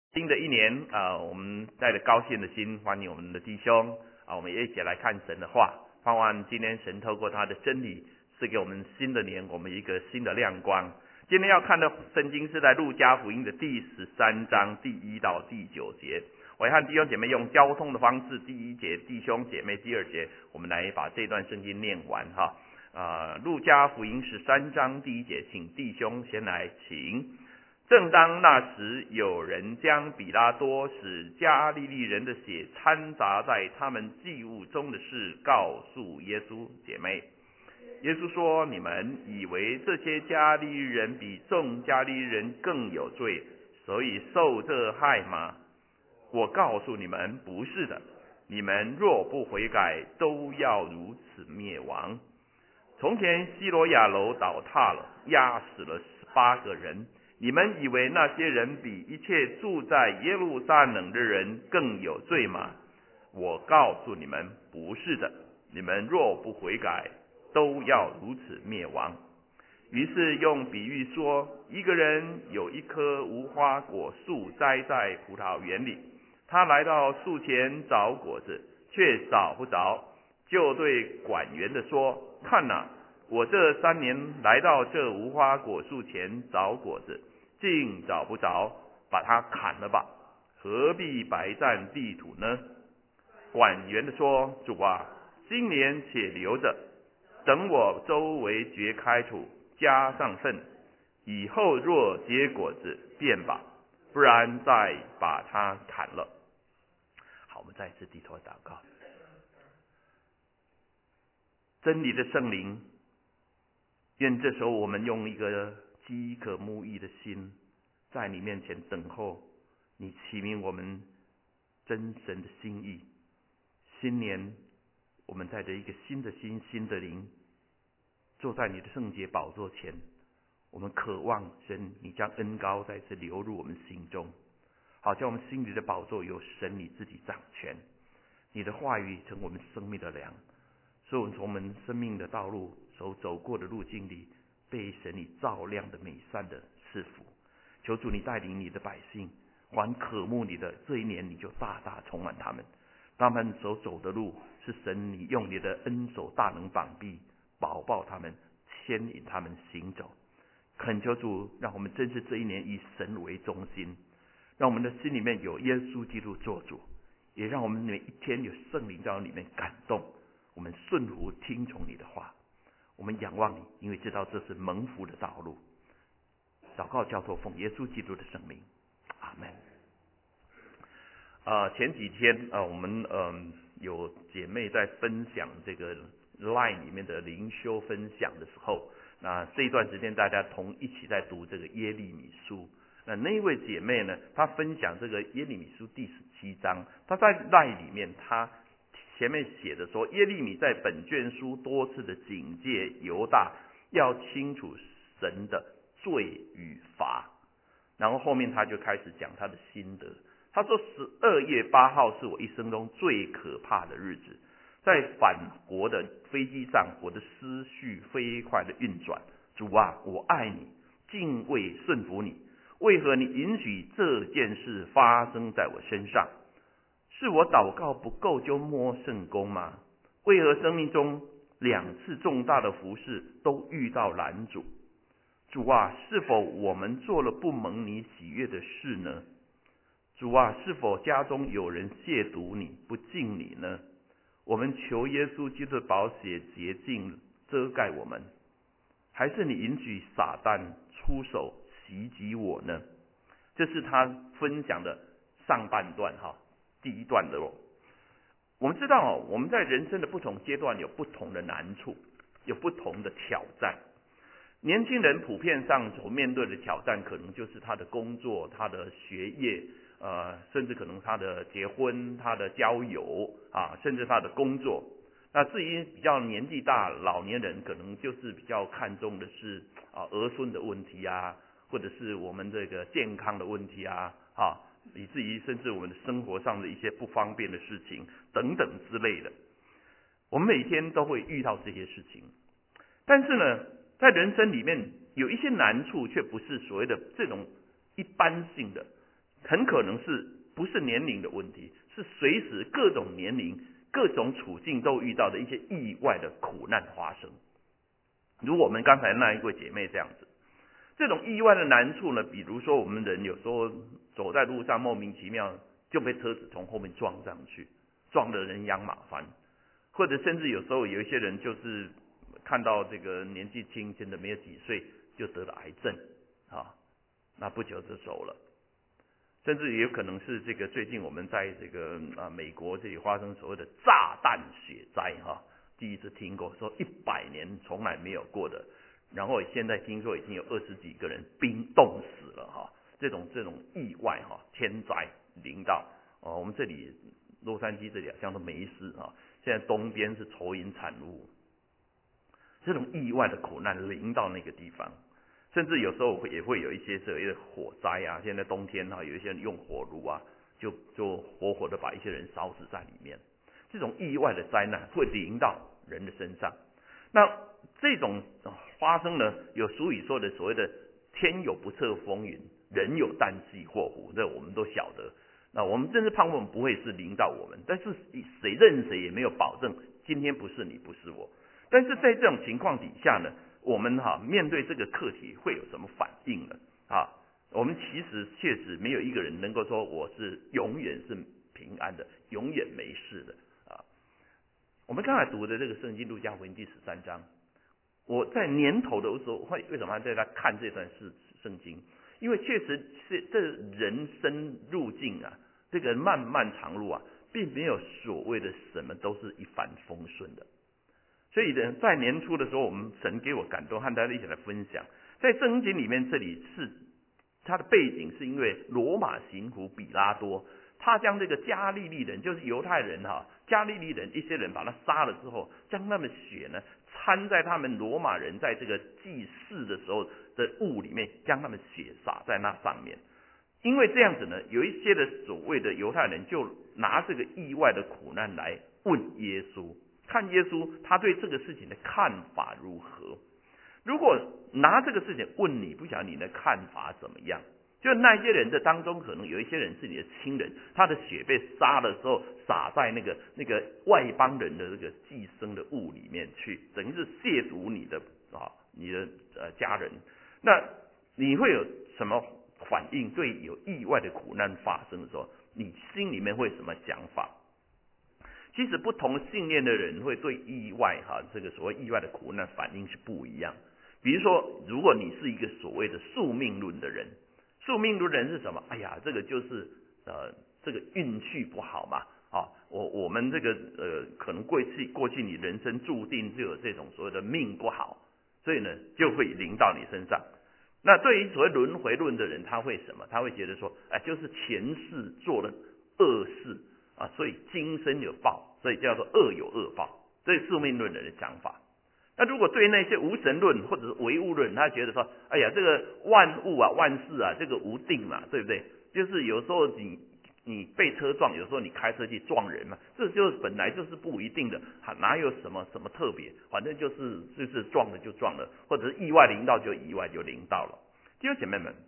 新的一年我们带着高兴的心欢迎我们的弟兄我们也一起来看神的话，盼望今天神透过他的真理赐给我们新的年我们一个新的亮光。今天要看的圣经是在路加福音的第13章第1到第9节。我要和弟兄姐妹用交通的方式，第1节弟兄姐妹，第2节我们来把这段圣经念完路加福音13章第1节，请弟兄先来请。正当那时，有人将比拉多使加利利人的血掺杂在他们祭物中的事告诉耶稣姐妹。耶稣说：你们以为这些加利利人比众加利利人更有罪，所以受这害吗？我告诉你们，不是的。你们若不悔改，都要如此灭亡。从前西罗亚楼倒塌了，压死了18个人。你们以为那些人比一切住在耶路撒冷的人更有罪吗？我告诉你们，不是的。你们若不悔改，都要如此灭亡。于是用比喻说，一个人有一棵无花果树栽在葡萄园里，他来到树前找果子，却找不着，就对管园的说：看哪，我这3年来到这无花果树前找果子，竟找不着，把它砍了吧，何必白占地土呢？管园的说：主啊，今年且留着，等我周围掘开土，加上粪，以后若结果子便吧，不然再把它砍了。好，我们再次低头祷告。真理的圣灵，愿这时候我们用一个饥渴慕义的心，在你面前等候你启明我们真神的心意。新年我们带着一个新的心、新的灵，坐在你的圣洁宝座前，我们渴望神你将恩膏再次流入我们心中，好像我们心里的宝座有神你自己掌权，你的话语成我们生命的粮，所以我们从我们生命的道路所走过的路径里，被神你照亮的美善的赐福。求主你带领你的百姓，还渴慕你的这一年，你就大大充满他们。他们所走的路是神你用你的恩手大能膀臂保抱他们，牵引他们行走。恳求主让我们真是这一年以神为中心，让我们的心里面有耶稣基督做主，也让我们每一天有圣灵在里面感动，我们顺服听从你的话。我们仰望你，因为知道这是蒙福的道路。祷告交托奉耶稣基督的圣名，阿门。前几天我们有姐妹在分享这个 LINE 里面的灵修分享的时候，那这一段时间大家一起在读这个耶利米书。那一位姐妹呢，她分享这个耶利米书第17章，她在 LINE 里面，她前面写的说，耶利米在本卷书多次的警戒犹大要清楚神的罪与罚，然后后面他就开始讲他的心得。他说12月8号是我一生中最可怕的日子，在返国的飞机上，我的思绪飞快的运转。主啊，我爱你，敬畏顺服你，为何你允许这件事发生在我身上？是我祷告不够就摸圣工吗？为何生命中2次重大的服事都遇到拦阻？主啊，是否我们做了不蒙你喜悦的事呢？主啊，是否家中有人亵渎你，不敬你呢？我们求耶稣基督的宝血洁净遮盖我们，还是你允许撒旦出手袭击我呢？这是他分享的上半段第一段的我们知道我们在人生的不同阶段有不同的难处，有不同的挑战。年轻人普遍上所面对的挑战，可能就是他的工作、他的学业，甚至可能他的结婚、他的交友甚至他的工作。那至于比较年纪大老年人，可能就是比较看重的是儿孙的问题或者是我们这个健康的问题以至于甚至我们的生活上的一些不方便的事情等等之类的。我们每天都会遇到这些事情，但是呢，在人生里面有一些难处，却不是所谓的这种一般性的很可能不是年龄的问题，是随时各种年龄、各种处境都遇到的一些意外的苦难发生。如我们刚才那一位姐妹这样子，这种意外的难处呢，比如说我们人有时候走在路上莫名其妙就被车子从后面撞上去，撞得人仰马翻，或者甚至有时候有一些人就是看到这个年纪轻轻的没有几岁就得了癌症啊，那不久就走了。甚至也有可能是这个最近我们在这个美国这里发生所谓的炸弹雪灾哈，第一次听过，说100年从来没有过的，然后现在听说已经有20几个人冰冻死了哈，这种意外哈，天灾临到我们这里洛杉矶这里好像都没事啊，现在东边是愁云惨雾，这种意外的苦难临到那个地方。甚至有时候也会有一些所谓的火灾啊，现在冬天有一些人用火炉啊，就活活的把一些人烧死在里面。这种意外的灾难会临到人的身上。那这种发生呢，有俗语说的所谓的天有不测风云，人有旦夕祸福，这我们都晓得。那我们真是盼望不会是临到我们，但是谁认谁也没有保证今天不是你不是我。但是在这种情况底下呢，我们面对这个课题会有什么反应呢？我们其实确实没有一个人能够说我是永远是平安的，永远没事的啊。我们刚才读的这个圣经路加福音第13章，我在年头的时候为什么还在那看这段圣经？因为确实是这人生路径啊，这个漫漫长路啊，并没有所谓的什么都是一帆风顺的。所以呢，在年初的时候，我们神给我感动，和大家一起来分享。在圣经里面，这里是它的背景，是因为罗马刑俘比拉多，他将这个加利利人，就是犹太人加利利人一些人把他杀了之后，将他们血呢掺在他们罗马人在这个祭祀的时候的物里面，将他们血洒在那上面。因为这样子呢，有一些的所谓的犹太人就拿这个意外的苦难来问耶稣。看耶稣他对这个事情的看法如何？如果拿这个事情问你，不晓得你的看法怎么样？就那些人的当中，可能有一些人是你的亲人，他的血被杀的时候洒在那个外邦人的这个祭牲的物里面去，等于是亵渎你的家人。那你会有什么反应？对有意外的苦难发生的时候，你心里面会有什么想法？其实不同信念的人会对意外这个所谓意外的苦难反应是不一样。比如说，如果你是一个所谓的宿命论的人，宿命论的人是什么？哎呀，这个就是这个运气不好嘛，我们这个可能过去你人生注定就有这种所谓的命不好，所以呢就会临到你身上。那对于所谓轮回论的人，他会什么？他会觉得说，就是前世做了恶事所以今生有报，所以叫做恶有恶报，这是宿命论人的讲法。那如果对那些无神论或者是唯物论，他觉得说，哎呀，这个万物万事这个无定嘛，对不对？就是有时候你被车撞，有时候你开车去撞人嘛，这就本来就是不一定的，哪有什么特别，反正就是撞了就撞了，或者是意外临到就意外就临到了。弟兄姐妹们，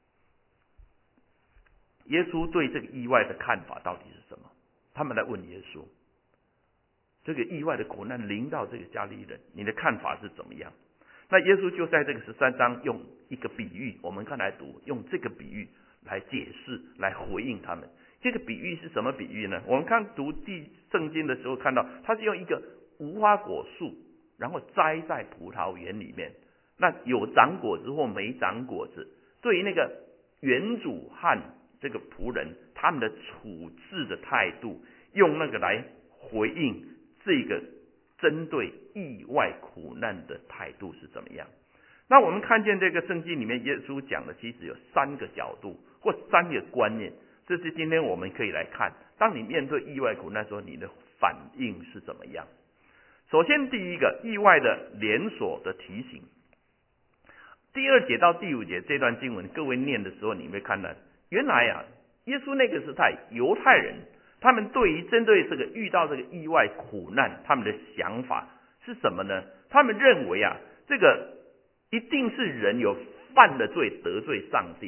耶稣对这个意外的看法到底是什么？他们来问耶稣，这个意外的苦难临到这个加利利人，你的看法是怎么样？那耶稣就在这个13章用一个比喻，我们看来读，用这个比喻来解释，来回应他们。这个比喻是什么比喻呢？我们看读圣经的时候看到，他是用一个无花果树，然后栽在葡萄园里面，那有长果子或没长果子，对于那个园主和这个仆人他们的处置的态度，用那个来回应这个针对意外苦难的态度是怎么样。那我们看见这个圣经里面耶稣讲的其实有3个角度或3个观念，这是今天我们可以来看，当你面对意外苦难的时候，你的反应是怎么样。首先第一个，意外的连锁的提醒。第2节到第5节这段经文，各位念的时候你会看到，原来耶稣那个时代犹太人他们对于针对这个遇到这个意外苦难，他们的想法是什么呢？他们认为这个一定是人有犯了罪得罪上帝，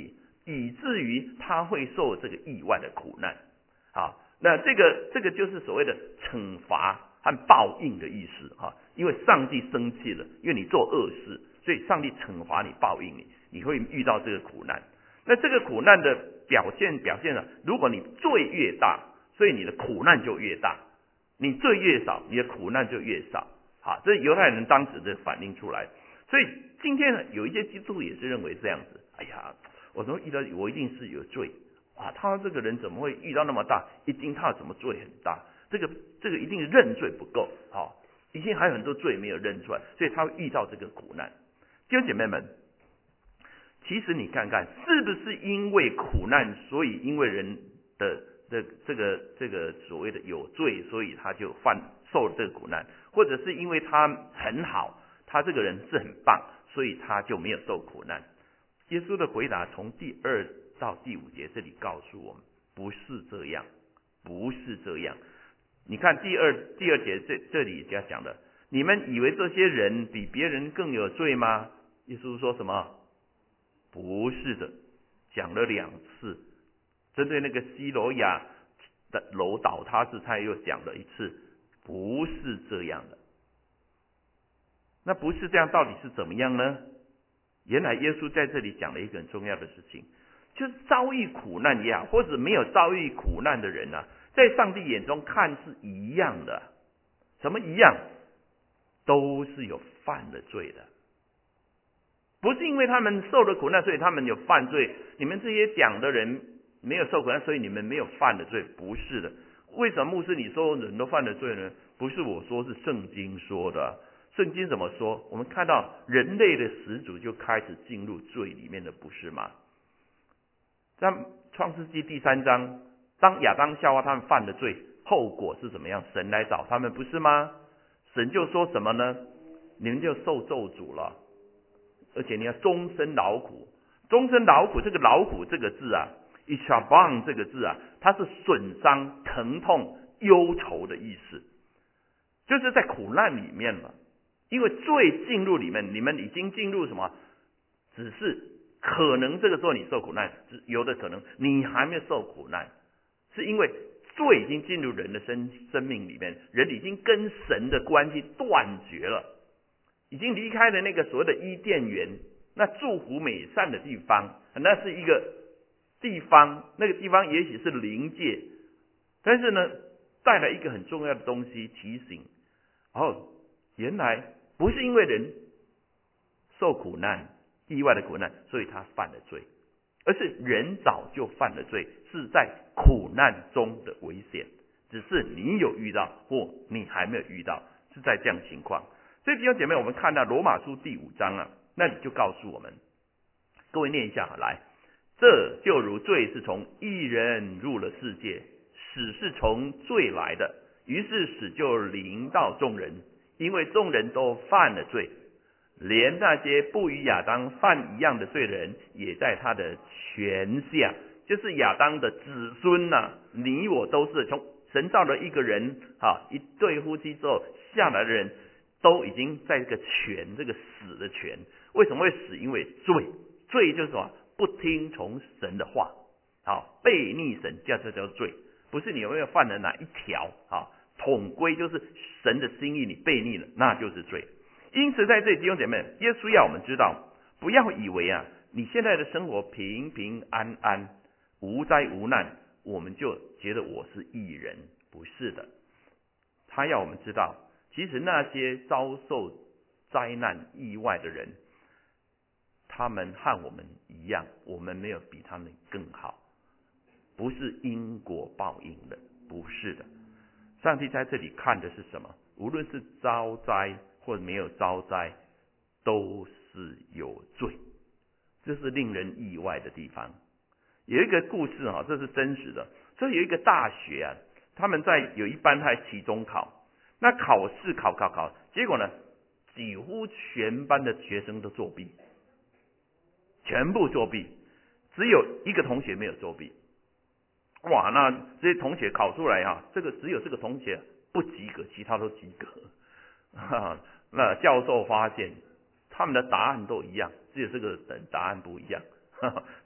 以至于他会受这个意外的苦难。好，那这个就是所谓的惩罚和报应的意思哈。因为上帝生气了，因为你做恶事，所以上帝惩罚你，报应你，你会遇到这个苦难。那这个苦难的表现呢？如果你罪越大，所以你的苦难就越大；你罪越少，你的苦难就越少。好，这犹太人当时的反映出来。所以今天呢，有一些基督徒也是认为这样子。哎呀，我一定是有罪啊！他这个人怎么会遇到那么大？一定他怎么罪很大？这个一定认罪不够啊！一定还有很多罪没有认出来，所以他会遇到这个苦难。弟兄姐妹们，其实你看看，是不是因为苦难，所以因为人的这个所谓的有罪，所以他就受了这个苦难，或者是因为他很好，他这个人是很棒，所以他就没有受苦难？耶稣的回答从第2到第5节这里告诉我们，不是这样，不是这样。你看第二节这里就要讲的，你们以为这些人比别人更有罪吗？耶稣说什么？不是的，讲了2次。针对那个西罗亚的楼倒塌时，他又讲了1次，不是这样的。那不是这样，到底是怎么样呢？原来耶稣在这里讲了一个很重要的事情，就是遭遇苦难也好，或者没有遭遇苦难的人啊，在上帝眼中看是一样的。什么一样？都是有犯了罪的。不是因为他们受了苦难，所以他们有犯罪。你们这些讲的人没有受苦难，所以你们没有犯了罪。不是的。为什么牧师你说人都犯了罪呢？不是我说，是圣经说的。圣经怎么说？我们看到人类的始祖就开始进入罪里面的，不是吗？在创世纪第3章，当亚当夏娃他们犯了罪，后果是怎么样？神来找他们，不是吗？神就说什么呢？你们就受咒诅了，而且你要终身劳苦。终身劳苦，这个劳苦这个字啊 ，ishabang 这个字啊，它是损伤、疼痛、忧愁的意思，就是在苦难里面了。因为罪进入里面，你们已经进入什么？只是可能这个时候你受苦难，有的可能你还没有受苦难，是因为罪已经进入人的生命里面，人已经跟神的关系断绝了，已经离开了那个所谓的伊甸园，那祝福美善的地方，那是一个地方，那个地方也许是灵界，但是呢，带来一个很重要的东西提醒，原来不是因为人受苦难、意外的苦难，所以他犯了罪，而是人早就犯了罪，是在苦难中的危险，只是你有遇到或你还没有遇到，是在这样情况。所以弟兄姐妹，我们看到罗马书第5章啊，那里就告诉我们，各位念一下来，这就如罪是从一人入了世界，死是从罪来的，于是死就临到众人，因为众人都犯了罪，连那些不与亚当犯一样的罪的人，也在他的权下，就是亚当的子孙啊，你我都是从神造了一个人一对夫妻之后下来的人，都已经在这个这个死的权。为什么会死？因为罪就是什么？不听从神的话，背逆神，这叫罪。不是你有没有犯了哪一条统归就是神的心意，你背逆了，那就是罪。因此在这里弟兄姐妹，耶稣要我们知道，不要以为你现在的生活平平安安，无灾无难，我们就觉得我是义人。不是的，他要我们知道，其实那些遭受灾难意外的人，他们和我们一样，我们没有比他们更好，不是因果报应的，不是的。上帝在这里看的是什么？无论是遭灾或者没有遭灾，都是有罪，这是令人意外的地方。有一个故事这是真实的。这有一个大学他们有一班在期中考，那考试考，结果呢，几乎全班的学生都作弊，全部作弊，只有一个同学没有作弊。哇，那这些同学考出来只有这个同学不及格，其他都及格。那教授发现他们的答案都一样，只有这个人答案不一样。所以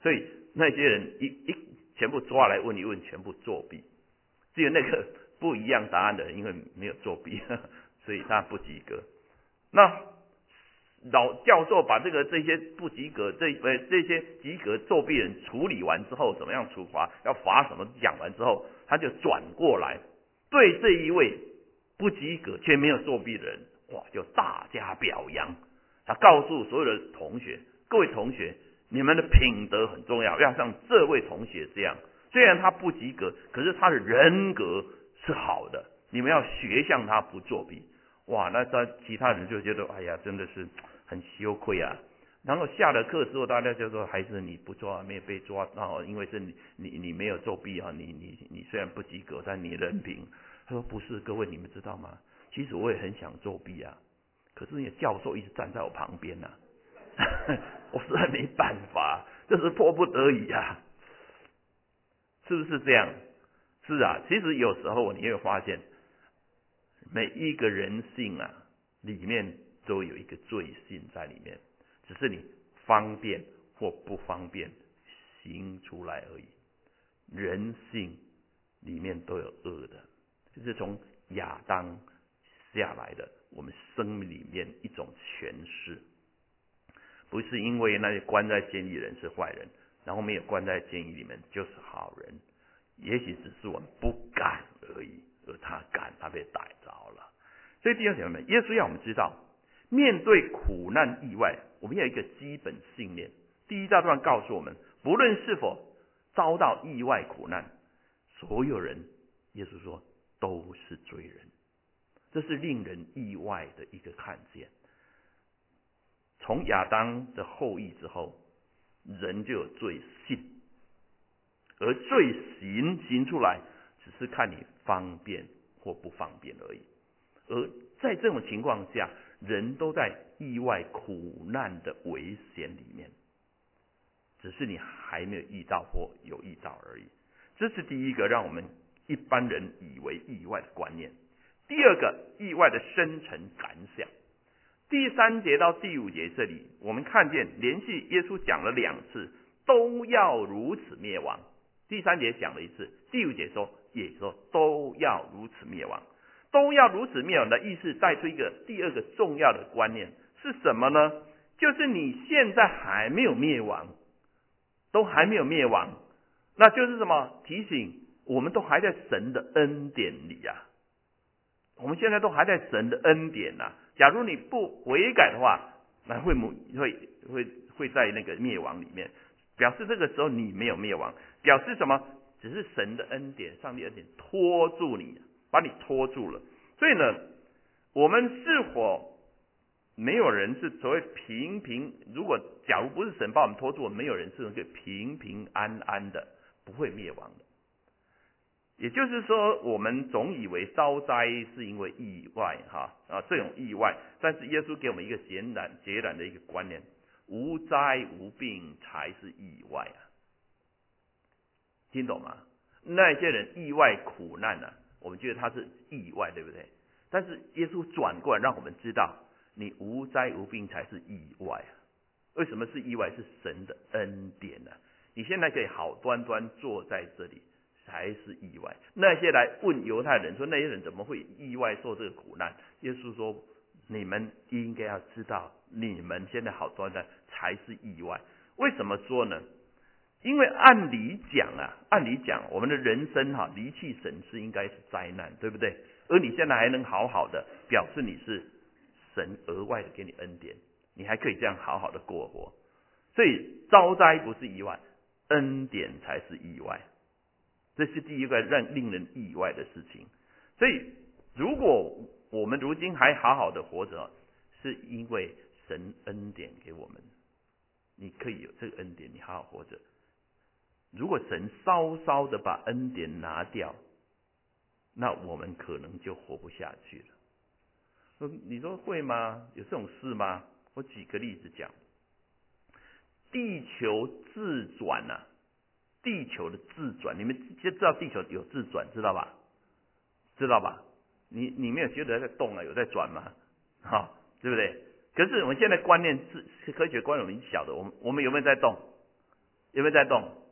那些人全部抓来问一问，全部作弊，只有那个不一样答案的人，因为没有作弊，所以他不及格。那老教授把这些不及格这些及格作弊人处理完之后，怎么样处罚，要罚什么讲完之后，他就转过来对这一位不及格却没有作弊的人，哇，就大加表扬。他告诉所有的同学，各位同学，你们的品德很重要，要像这位同学这样，虽然他不及格，可是他的人格是好的，你们要学像他，不作弊。哇，那其他人就觉得，哎呀，真的是很羞愧啊。然后下了课之后，大家就说，孩子你不抓，没有被抓到，因为是你没有作弊啊，你虽然不及格，但你人品。他说不是，各位你们知道吗？其实我也很想作弊啊，可是那个教授一直站在我旁边啊，我实在没办法，这是迫不得已啊，是不是这样？是啊，其实有时候你会发现，每一个人性啊，里面都有一个罪性在里面，只是你方便或不方便行出来而已。人性里面都有恶的，就是从亚当下来的，我们生命里面一种诠释。不是因为那些关在监狱人是坏人，然后没有关在监狱里面就是好人，也许只是我们不敢而已，而他敢，他被逮着了。所以弟兄姐妹们，耶稣要我们知道，面对苦难意外，我们要有一个基本信念。第一大段告诉我们，不论是否遭到意外苦难，所有人，耶稣说都是罪人。这是令人意外的一个看见。从亚当的后裔之后，人就有罪性，而罪行出来，只是看你方便或不方便而已。而在这种情况下，人都在意外苦难的危险里面，只是你还没有遇到或有遇到而已。这是第一个让我们一般人以为意外的观念。第二个，意外的深层感想。第3节到第5节这里，我们看见连续耶稣讲了2次，都要如此灭亡。第3节讲了1次，第5节也说都要如此灭亡。都要如此灭亡的意思带出一个第二个重要的观念是什么呢？就是你现在还没有灭亡，都还没有灭亡，那就是什么？提醒我们都还在神的恩典里啊。我们现在都还在神的恩典啊。假如你不悔改的话，那会在那个灭亡里面，表示这个时候你没有灭亡，表示什么？只是神的恩典，上帝恩典拖住你，把你拖住了。所以呢，我们是否没有人是所谓如果假如不是神把我们拖住，没有人是能够平平安安的，不会灭亡的。也就是说，我们总以为遭灾是因为意外这种意外，但是耶稣给我们一个截然的一个观念，无灾无病才是意外啊，听懂吗？那些人意外苦难啊，我们觉得他是意外，对不对？但是耶稣转过来让我们知道，你无灾无病才是意外啊。为什么是意外？是神的恩典啊。你现在可以好端端坐在这里，才是意外。那些来问犹太人说，那些人怎么会意外受这个苦难？耶稣说，你们应该要知道，你们现在好端端才是意外。为什么说呢？因为按理讲我们的人生离弃神是应该是灾难，对不对？而你现在还能好好的，表示你是神额外的给你恩典，你还可以这样好好的过活。所以遭灾不是意外，恩典才是意外。这是第一个令人意外的事情。所以如果我们如今还好好的活着，是因为神恩典给我们，你可以有这个恩典，你好好活着。如果神稍稍的把恩典拿掉，那我们可能就活不下去了。你说会吗？有这种事吗？我举个例子讲，地球自转啊，地球的自转，你们就知道地球有自转，知道吧？知道吧？你没有觉得在动啊，有在转吗？对不对？可是我们现在观念是科学观念，我们晓得，我们有没有在动？有没有在动？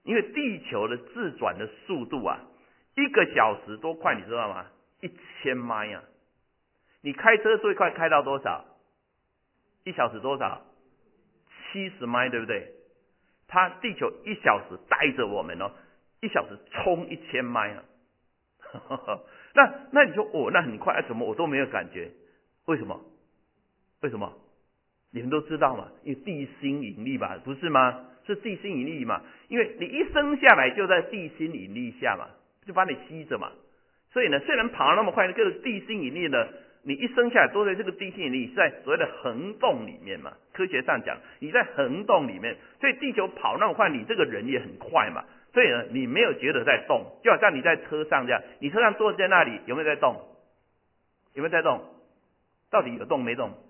因为地球的自转的速度啊，1个小时多快，你知道吗？1000迈啊！你开车最快开到多少？1小时多少？70迈，对不对？它地球1小时带着我们哦，1小时冲1000迈啊！那你说那很快，怎么我都没有感觉？为什么？为什么？你们都知道嘛？因为地心引力吧，不是吗？是地心引力嘛？因为你一生下来就在地心引力下嘛，就把你吸着嘛。所以呢，虽然跑那么快，这个地心引力呢，你一生下来都在这个地心引力，在所谓的恒动里面嘛。科学上讲，你在恒动里面，所以地球跑那么快，你这个人也很快嘛。所以呢，你没有觉得在动，就好像你在车上这样，你车上坐在那里，有没有在动？有没有在动？到底有动没动？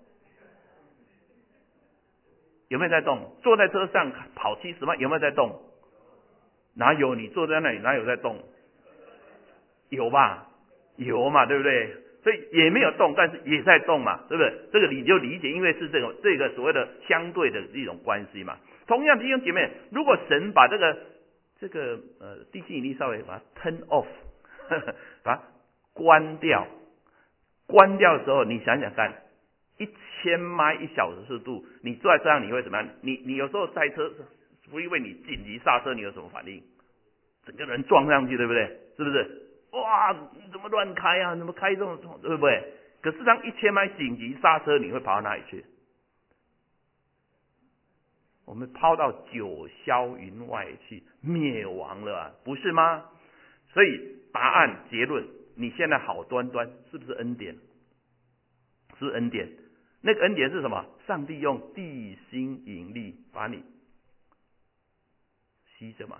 有没有在动？坐在车上跑70迈，有没有在动？哪有？你坐在那里哪有在动？有吧？有嘛，对不对？所以也没有动，但是也在动嘛，对不对？这个你就理解，因为是这个所谓的相对的一种关系嘛。同样，弟兄姐妹，如果神把这个地心引力稍微把它 turn off， 把它关掉的时候，你想想看，1000迈1小时速度，你坐在车上你会怎么样？你有时候赛车freeway你紧急刹车，你有什么反应？整个人撞上去，对不对？是不是？哇，你怎么乱开啊？怎么开这种，对不对？可是当1000迈紧急刹车，你会跑到哪里去？我们抛到九霄云外去，灭亡了啊，不是吗？所以答案结论，你现在好端端，是不是恩典？是恩典。那个恩典是什么？上帝用地心引力把你吸着嘛。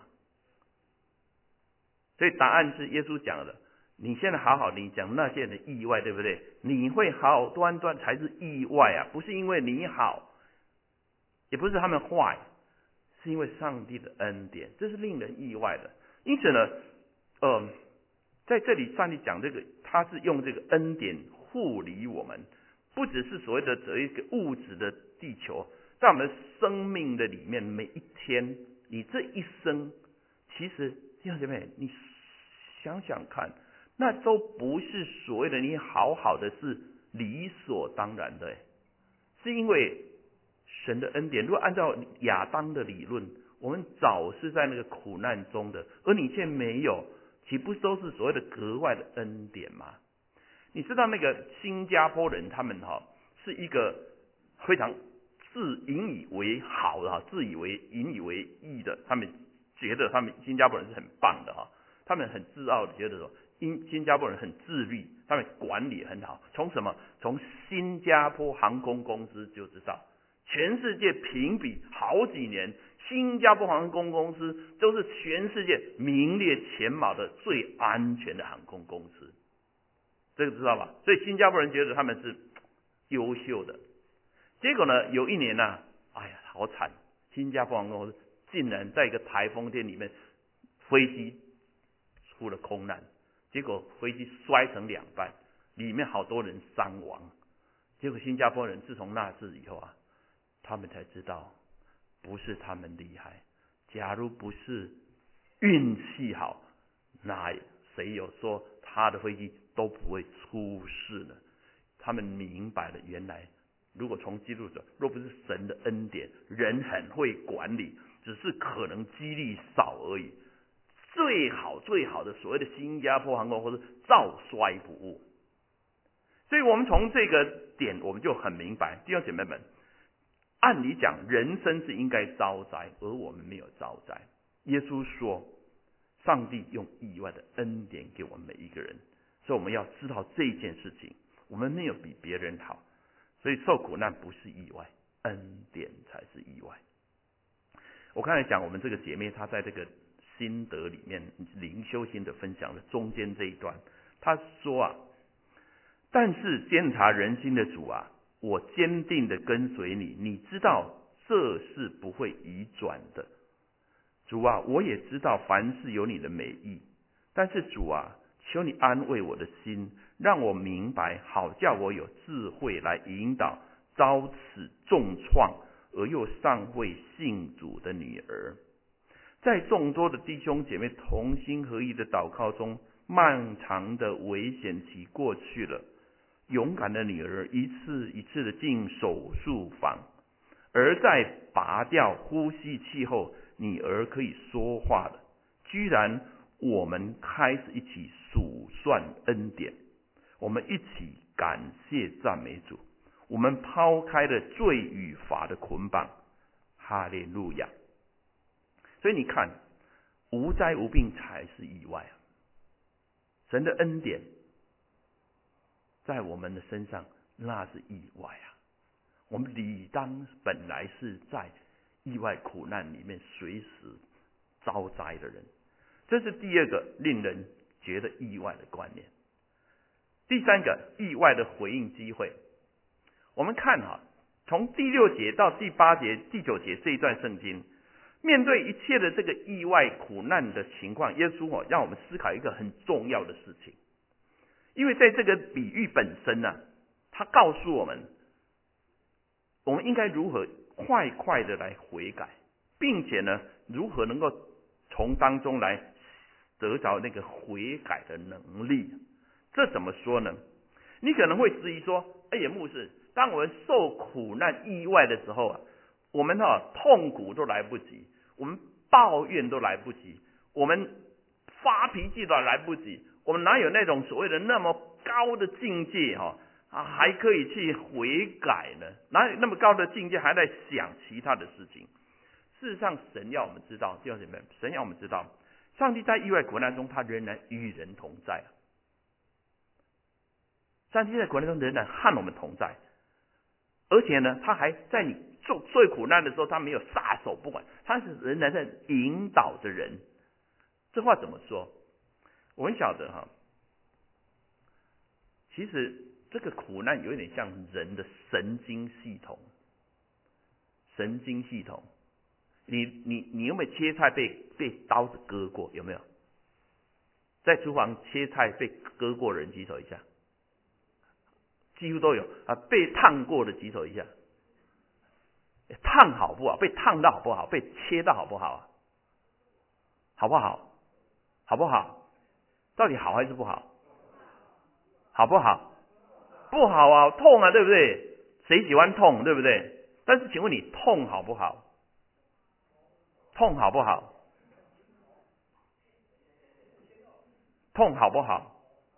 所以答案是耶稣讲的，你现在好好，你讲那些人的意外，对不对？你会好端端才是意外啊，不是因为你好，也不是他们坏，是因为上帝的恩典，这是令人意外的。因此呢，在这里上帝讲这个，他是用这个恩典护理我们，不只是所谓的这一个物质的地球，在我们生命的里面，每一天，你这一生，其实弟兄姐妹，你想想看，那都不是所谓的你好好的是理所当然的，是因为神的恩典。如果按照亚当的理论，我们早是在那个苦难中的，而你却没有，岂不都是所谓的格外的恩典吗？你知道那个新加坡人，他们是一个非常引以为豪的引以为义的，他们觉得他们新加坡人是很棒的他们很自傲的觉得说，新加坡人很自律，他们管理很好。从什么？从新加坡航空公司就知道，全世界评比好几年，新加坡航空公司都是全世界名列前茅的最安全的航空公司，这个知道吧？所以新加坡人觉得他们是优秀的。结果呢，有一年呢，哎呀，好惨！新加坡航空公司竟然在一个台风天里面，飞机出了空难，结果飞机摔成2半，里面好多人伤亡。结果新加坡人自从那次以后啊，他们才知道，不是他们厉害，假如不是运气好，那谁有说他的飞机都不会出事呢？他们明白了，原来如果从基督者，若不是神的恩典，人很会管理，只是可能几率少而已。最好的所谓的新加坡航空公司照摔不误。所以我们从这个点，我们就很明白，弟兄姐妹们，按理讲人生是应该遭灾，而我们没有遭灾。耶稣说，上帝用意外的恩典给我们每一个人，所以我们要知道这件事情，我们没有比别人好，所以受苦难不是意外，恩典才是意外。我刚才讲我们这个姐妹，她在这个心得里面，灵修心的分享的中间这一段，她说啊，但是监察人心的主啊，我坚定的跟随你，你知道这是不会移转的。主啊，我也知道凡事有你的美意，但是主啊，求你安慰我的心，让我明白，好叫我有智慧来引导遭此重创而又尚未信主的女儿。 在众多的弟兄姐妹同心合意的祷告中，漫长的危险期过去了。勇敢的女儿一次一次的进手术房，而在拔掉呼吸器后，女儿可以说话了。居然我们开始一起数算恩典，我们一起感谢赞美主，我们抛开了罪与罚的捆绑。哈利路亚！所以你看，无灾无病才是意外啊！神的恩典在我们的身上，那是意外啊！我们理当本来是在意外苦难里面随时遭灾的人，这是第二个令人觉得意外的观念。第三个，意外的回应机会。我们看从第6节到第8节、第9节这一段圣经，面对一切的这个意外苦难的情况，耶稣让我们思考一个很重要的事情。因为在这个比喻本身呢，他告诉我们，我们应该如何快快的来悔改，并且呢，如何能够从当中来得着那个悔改的能力。这怎么说呢？你可能会质疑说，牧师，当我们受苦难意外的时候啊，我们痛苦都来不及，我们抱怨都来不及，我们发脾气都来不及，我们哪有那种所谓的那么高的境界还可以去悔改呢？哪有那么高的境界还在想其他的事情？事实上，神要我们知道，弟兄姐妹，神要我们知道，上帝在意外苦难中，他仍然与人同在。上帝在苦难中仍然和我们同在，而且呢，他还在你最苦难的时候，他没有撒手不管，他是仍然在引导着人。这话怎么说？我们晓得其实这个苦难有点像人的神经系统。神经系统，你有没有切菜被刀子割过？有没有？在厨房切菜被割过的人举手一下。几乎都有被烫过的举手一下。烫好不好？被烫到好不好？被切到好不好？好不好？好不好？到底好还是不好？好不好？不好啊，痛啊，对不对？谁喜欢痛，对不对？但是请问你痛好不好？痛好不好？痛好不好？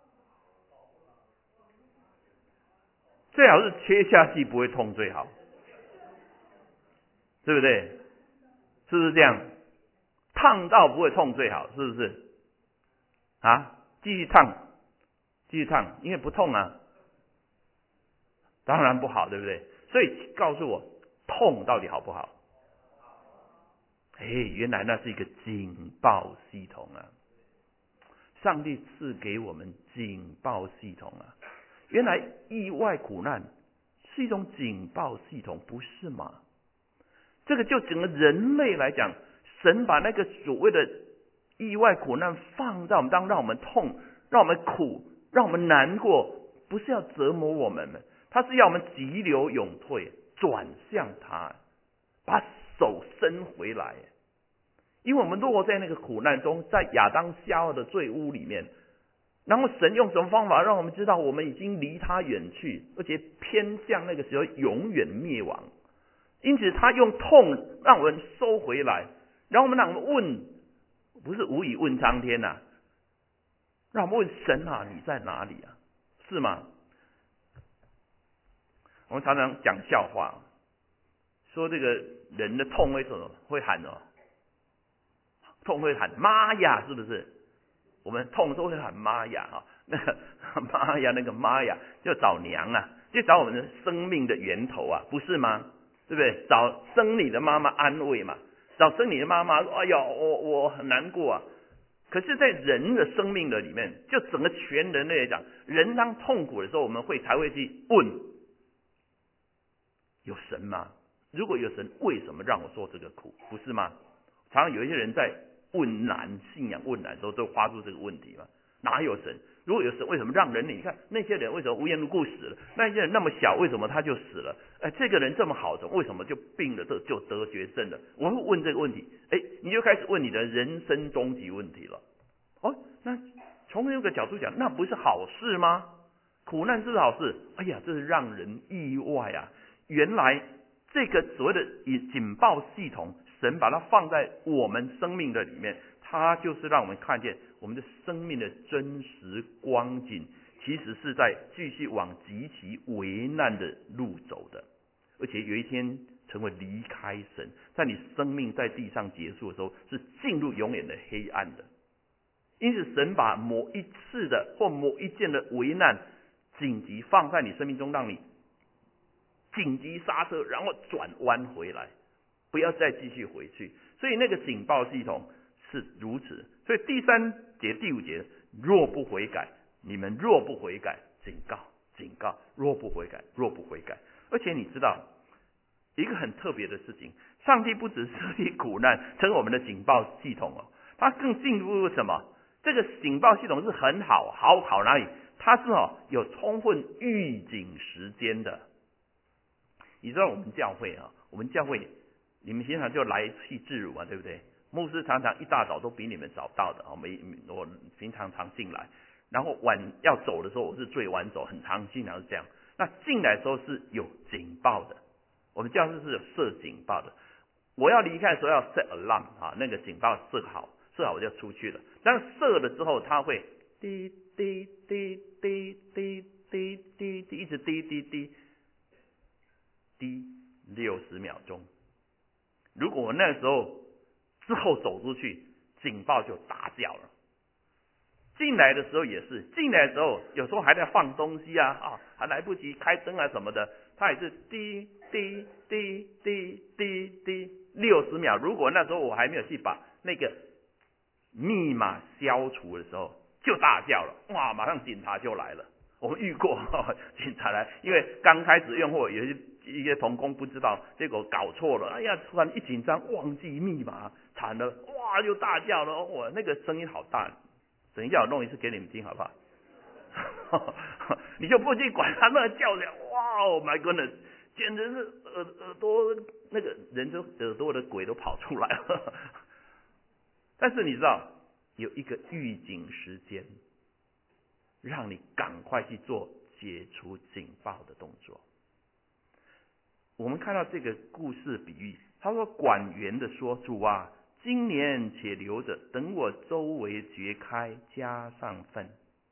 最好是切下去不会痛最好，对不对？是不是这样？烫到不会痛最好，是不是？继续烫，因为不痛啊，当然不好，对不对？所以告诉我，痛到底好不好？原来那是一个警报系统啊！上帝赐给我们警报系统啊！原来意外苦难是一种警报系统，不是吗？这个就整个人类来讲，神把那个所谓的意外苦难放在我们当中，让我们痛，让我们苦，让我们难过，不是要折磨我们，他是要我们急流勇退，转向他，把手伸回来。因为我们落在那个苦难中，在亚当夏娃的罪污里面，然后神用什么方法让我们知道我们已经离他远去，而且偏向那个时候永远灭亡。因此他用痛让我们收回来，然后让我们问，不是无以问苍天让我们问神你在哪里是吗？我们常常讲笑话，说这个人的痛会喊痛会喊妈呀，是不是？我们痛的时候会喊妈呀那个妈呀，那个妈呀，就找娘就找我们的生命的源头不是吗？对不对？找生你的妈妈安慰嘛，找生你的妈妈说，哎呀，我很难过可是在人的生命的里面，就整个全人类来讲，人当痛苦的时候，我们才会去问，有神吗？如果有神，为什么让我受这个苦？不是吗？常常有一些人在问难、信仰问难的时候，都发出这个问题嘛？哪有神？如果有神，为什么让人？你看那些人为什么无缘无故死了？那些人那么小，为什么他就死了？这个人这么好，为什么就病了就得绝症了？我会问这个问题，你就开始问你的人生终极问题了。那从那个角度讲，那不是好事吗？苦难是好事。哎呀，这是让人意外啊！原来这个所谓的警报系统，神把它放在我们生命的里面，它就是让我们看见我们的生命的真实光景，其实是在继续往极其危难的路走的，而且有一天成为离开神，在你生命在地上结束的时候，是进入永远的黑暗的。因此神把某一次的或某一件的危难紧急放在你生命中，让你紧急刹车，然后转弯回来，不要再继续回去。所以那个警报系统是如此。所以第3节第5节，若不悔改，你们若不悔改，警告警告，若不悔改，若不悔改。而且你知道一个很特别的事情，上帝不只是以苦难成为我们的警报系统他更进入什么？这个警报系统是很好哪里？它是有充分预警时间的。你知道我们教会你们经常就来去自如嘛，对不对？牧师常常一大早都比你们早到的我平常进来，然后要走的时候我是最晚走，很常经常是这样。那进来的时候是有警报的，我们教室是有设警报的。我要离开的时候要 set alarm 那个警报设好我就出去了。但是设了之后，它会滴滴滴滴滴滴滴滴一直滴滴滴滴60秒钟。如果我那时候之后走出去，警报就大叫了。进来的时候也是，进来的时候有时候还在放东西还来不及开灯什么的，它也是滴滴滴滴滴滴60秒。如果那时候我还没有去把那个密码消除的时候，就大叫了，哇！马上警察就来了。我们遇过警察来，因为刚开始用或有一些同工不知道，结果搞错了，突然一紧张忘记密码，惨了，哇！就大叫了，哇！那个声音好大。等一下我弄一次给你们听好不好？你就不去管他那叫的，哇 ！Oh my goodness， 简直是耳朵那个人就耳朵的鬼都跑出来了。但是你知道有一个预警时间，让你赶快去做解除警报的动作。我们看到这个故事比喻，他说管园的说，主啊，今年且留着，等我周围掘开，加上分。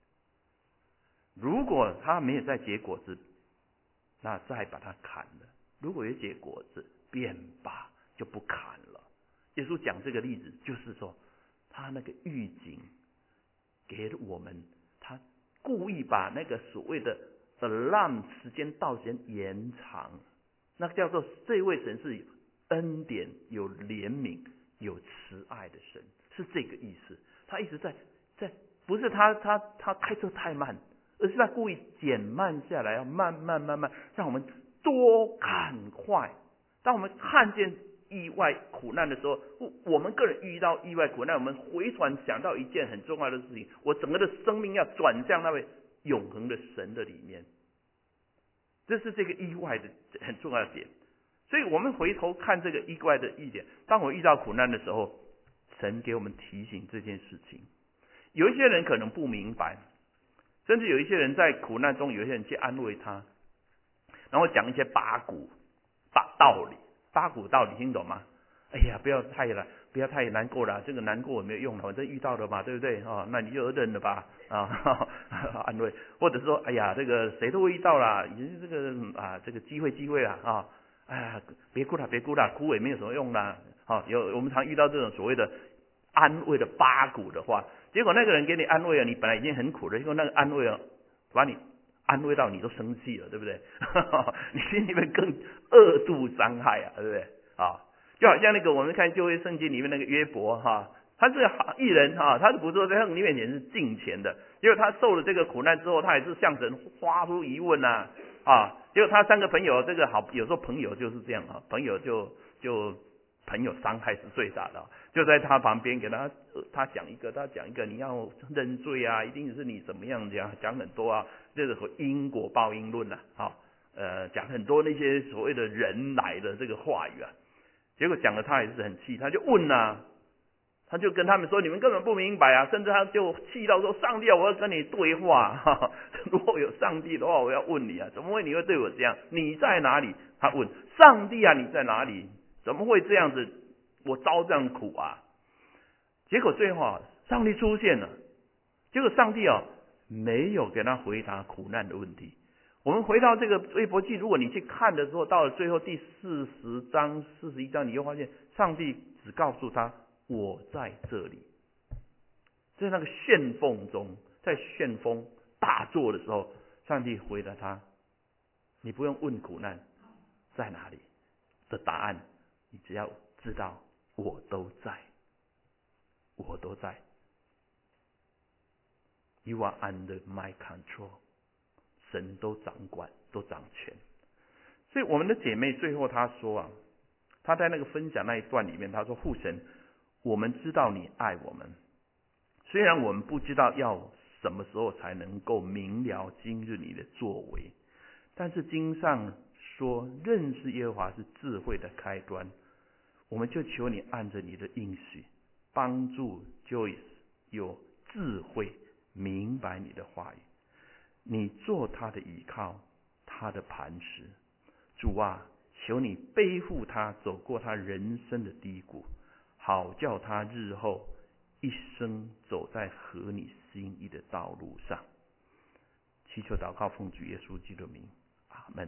如果他没有再结果子，那再把它砍了；如果有结果子，便罢，就不砍了。耶稣讲这个例子，就是说他那个预警给了我们，他故意把那个所谓的 alarm 时间到时间延长，那叫做这位神是恩典、有怜悯、有慈爱的神，是这个意思。他一直在不是他开车太慢，而是他故意减慢下来，要慢慢让我们多看快。当我们看见意外苦难的时候，我们个人遇到意外苦难，我们回转想到一件很重要的事情，我整个的生命要转向那位永恒的神的里面，这是这个意外的很重要的点。所以我们回头看这个意外的一点，当我遇到苦难的时候，神给我们提醒这件事情。有一些人可能不明白，甚至有一些人在苦难中，有一些人去安慰他，然后讲一些八股道理，听懂吗？哎呀，不要太难过了，这个难过也没有用了，反正遇到了嘛，对不对那你就认了吧安慰，或者说哎呀，这个谁都会遇到啦，这个这个机会啦哎呀，别哭了，哭也没有什么用啦我们常遇到这种所谓的安慰的八股的话，结果那个人给你安慰你本来已经很苦了，结果那个安慰把你安慰到你都生气了，对不对？你心里面更2度伤害对不对就好像那个我们看旧约圣经里面那个约伯他是义人他是不是在上帝面前是敬虔的，结果他受了这个苦难之后，他也是向神发出疑问结果他3个朋友，这个好，有时候朋友就是这样朋友就朋友伤害是最大的就在他旁边给他讲一个，你要认罪啊，一定是你怎么样讲很多啊，这个因果报应论啊，讲很多那些所谓的人来的这个话语啊，结果讲了他也是很气，他就问啊，他就跟他们说你们根本不明白啊，甚至他就气到说上帝啊，我要跟你对话，如果有上帝的话，我要问你啊，怎么会你会对我这样？你在哪里？他问上帝啊，你在哪里？怎么会这样子？我遭这样苦啊！结果最后上帝出现了，结果上帝没有给他回答苦难的问题。我们回到这个约伯记，如果你去看的时候，到了最后第40章、41章，你会发现上帝只告诉他我在这里。在那个旋风中，在旋风大作的时候，上帝回答他：你不用问苦难在哪里的答案，你只要知道我都在，我都在。You are under my control。神都掌管，都掌权。所以我们的姐妹最后她说啊，她在那个分享那一段里面，她说：父神，我们知道你爱我们，虽然我们不知道要什么时候才能够明了今日你的作为，但是经上说认识耶和华是智慧的开端，我们就求你按着你的应许，帮助 Joyce 有智慧明白你的话语，你做他的倚靠，他的磐石。主啊，求你背负他走过他人生的低谷，好叫他日后一生走在合你心意的道路上。祈求祷告奉主耶稣基督的名，阿们。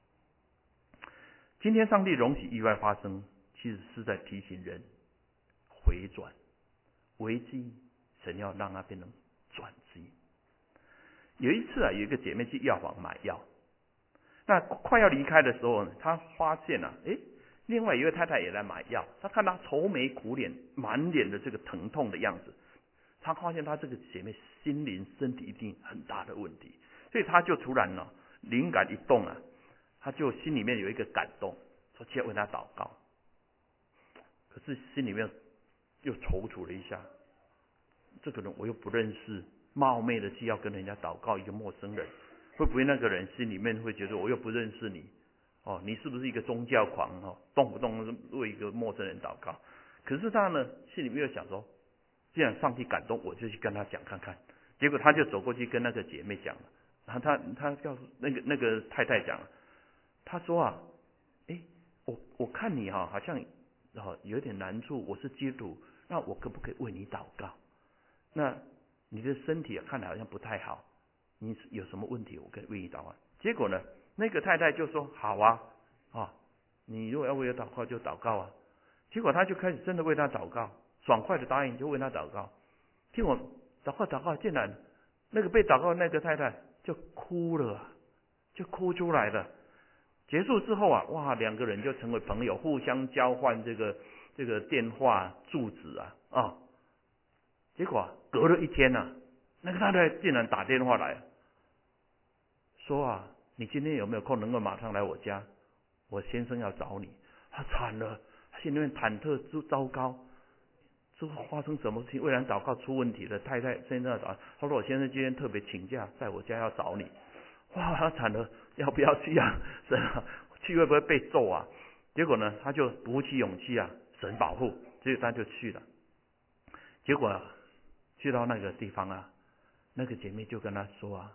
今天上帝容许意外发生，其实是在提醒人回转，危机神要让它变成转机。有一次有一个姐妹去药房买药，那快要离开的时候，她发现另外一位太太也来买药，她看她愁眉苦脸，满脸的这个疼痛的样子，她发现她这个姐妹心灵身体一定很大的问题，所以她就突然灵感一动她就心里面有一个感动，说去为她祷告。可是心里面又踌躇了一下，这个人我又不认识，冒昧的去要跟人家祷告，一个陌生人，会不会那个人心里面会觉得我又不认识你，你是不是一个宗教狂，动不动为一个陌生人祷告？可是他呢，心里面又想说，既然上帝感动，我就去跟他讲看看。结果他就走过去跟那个姐妹讲了，然后他告诉那个太太讲了，他说我看你好像有点难处，我是基督徒，那我可不可以为你祷告？那你的身体看来好像不太好，你有什么问题我可以为你祷告。结果呢，那个太太就说好啊，你如果要为我祷告就祷告啊。结果他就开始真的为他祷告，爽快的答应就为他祷告。听我祷告，竟然那个被祷告的那个太太就哭了，就哭出来了。结束之后哇，两个人就成为朋友，互相交换这个电话住址结果隔了一天那个太太竟然打电话来说你今天有没有空能够马上来我家，我先生要找你。他惨了，他心里面忐忑糟糕，这发生什么事情？为了祷告出问题了，太太先生要找他说我先生今天特别请假在我家要找你。哇，他惨了，要不要去神去会不会被揍结果呢，他就鼓起勇气神保护，所以他就去了。结果去到那个地方那个姐妹就跟他说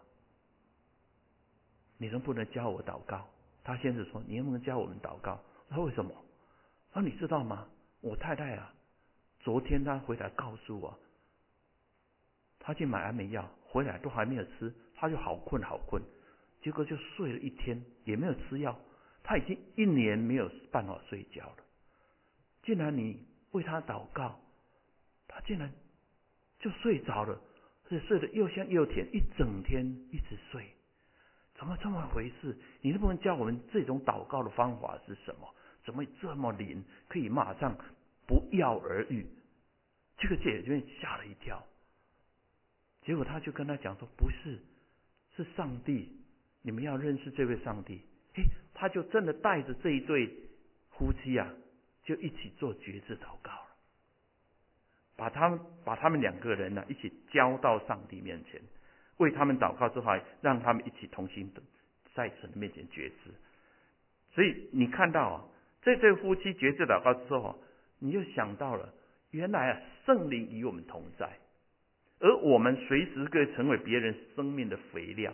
你能不能教我祷告？他先是说你能不能教我们祷告？他说为什么？你知道吗？我太太昨天她回来告诉我，她去买安眠药回来都还没有吃，她就好困，结果就睡了一天也没有吃药，她已经1年没有办法睡觉了。竟然你为她祷告，她竟然就睡着了，而且睡得又香又甜，一整天一直睡。怎么这么回事？你能不能教我们这种祷告的方法是什么？怎么这么灵，可以马上不药而愈？这个姐妹吓了一跳。结果他就跟他讲说，不是，是上帝，你们要认识这位上帝。他就真的带着这一对夫妻就一起做决志祷告了。 把他们两个人呢一起交到上帝面前，为他们祷告之后，让他们一起同心在神的面前决志。所以你看到啊，这对夫妻决志祷告之后，你就想到了，原来啊圣灵与我们同在，而我们随时可以成为别人生命的肥料。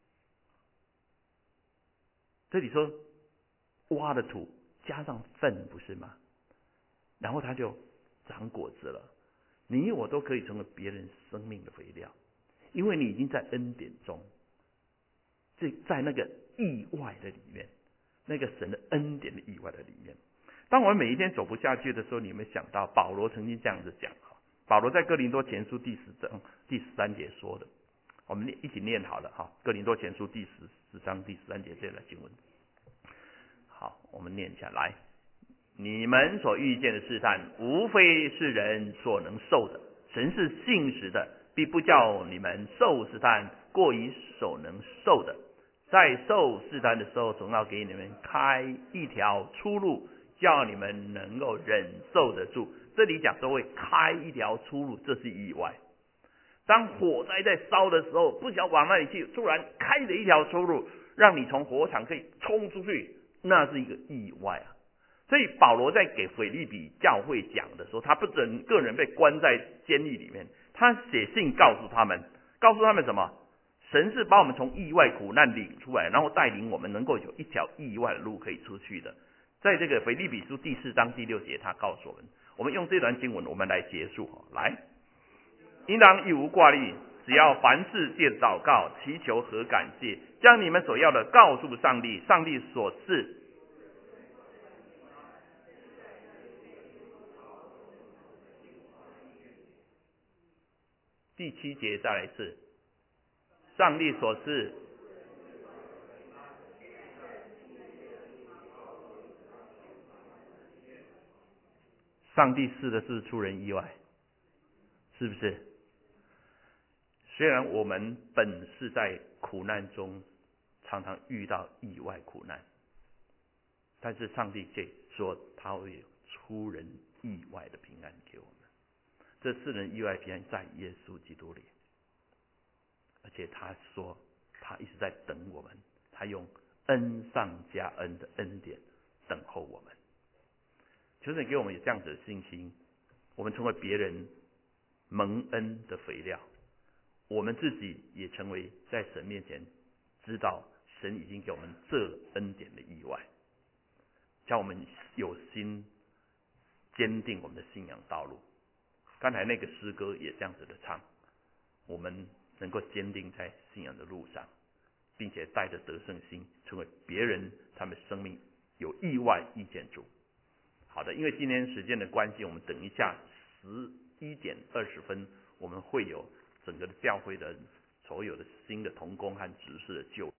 这里说挖的土加上粪，不是吗？然后它就长果子了。你我都可以成为别人生命的肥料，因为你已经在恩典中，在那个意外的里面，那个神的恩典的意外的里面。当我们每一天走不下去的时候，你有没有想到保罗曾经这样子讲？保罗在哥林多前书第10章第13节说的，我们一起念好了哈。哥林多前书第10章第13节这样的经文。好，我们念下来。你们所遇见的试探，无非是人所能受的。神是信实的，必不叫你们受试探过于所能受的。在受试探的时候，总要给你们开一条出路，叫你们能够忍受得住。这里讲说会开一条出路，这是意外。当火灾在烧的时候，不晓得往哪里去，突然开了一条出路，让你从火场可以冲出去，那是一个意外啊。所以保罗在给腓立比教会讲的时候，他不整个人被关在监狱里面，他写信告诉他们什么？神是把我们从意外苦难领出来，然后带领我们能够有一条意外的路可以出去的。在这个腓立比书第4章第6节，他告诉我们用这段经文我们来结束。来，应当一无挂虑，只要凡事借祷告、祈求和感谢，将你们所要的告诉上帝，上帝所赐。第7节再来一次，上帝所赐。上帝赐的是出人意外，是不是？虽然我们本是在苦难中常常遇到意外苦难，但是上帝却说他会出人意外的平安给我们。这赐人意外平安在耶稣基督里，而且他说他一直在等我们，他用恩上加恩的恩典等候我们。求神给我们有这样子的信心，我们成为别人蒙恩的肥料，我们自己也成为在神面前知道神已经给我们这恩典的意外，叫我们有心坚定我们的信仰道路。刚才那个诗歌也这样子的唱，我们能够坚定在信仰的路上，并且带着得胜心成为别人他们生命有意外遇见主。好的，因为今天时间的关系，我们等一下11点20分，我们会有整个的教会的所有的新的同工和执事的就